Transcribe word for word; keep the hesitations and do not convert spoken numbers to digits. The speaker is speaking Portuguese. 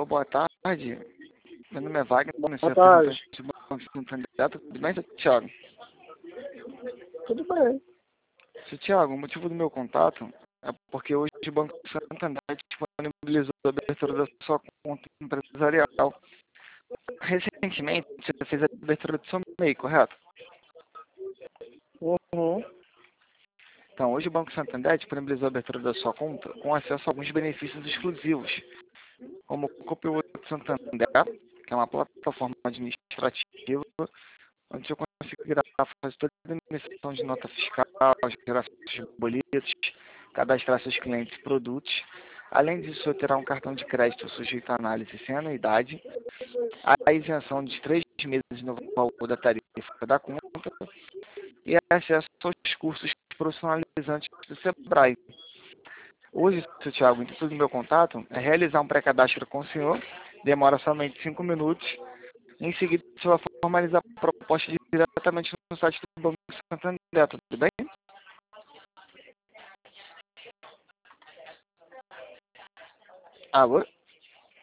boa tarde. Meu nome é Wagner, sou Boa tarde. representante do Banco Santander. Tudo bem, seu Thiago? Tudo bem. Seu Thiago, o motivo do meu contato é porque hoje o Banco Santander disponibilizou a abertura da sua conta empresarial. Recentemente, você fez a abertura do seu MEI, correto? Uhum. Então, hoje o Banco Santander disponibilizou a abertura da sua conta com acesso a alguns benefícios exclusivos, como o Conteúdo Santander, que é uma plataforma administrativa onde você conseguirá fazer toda a emissão de nota fiscal, geração de boletos, cadastrar seus clientes e produtos. Além disso, você terá um cartão de crédito sujeito à análise sem anuidade, a isenção de três meses no valor da tarifa da conta e acesso aos cursos profissionalizantes do Sebrae. Hoje, seu Thiago, o intuito do meu contato é realizar um pré-cadastro com o senhor, demora somente cinco minutos. Em seguida, você vai formalizar a proposta diretamente no site do Banco Santander, tudo bem? Alô?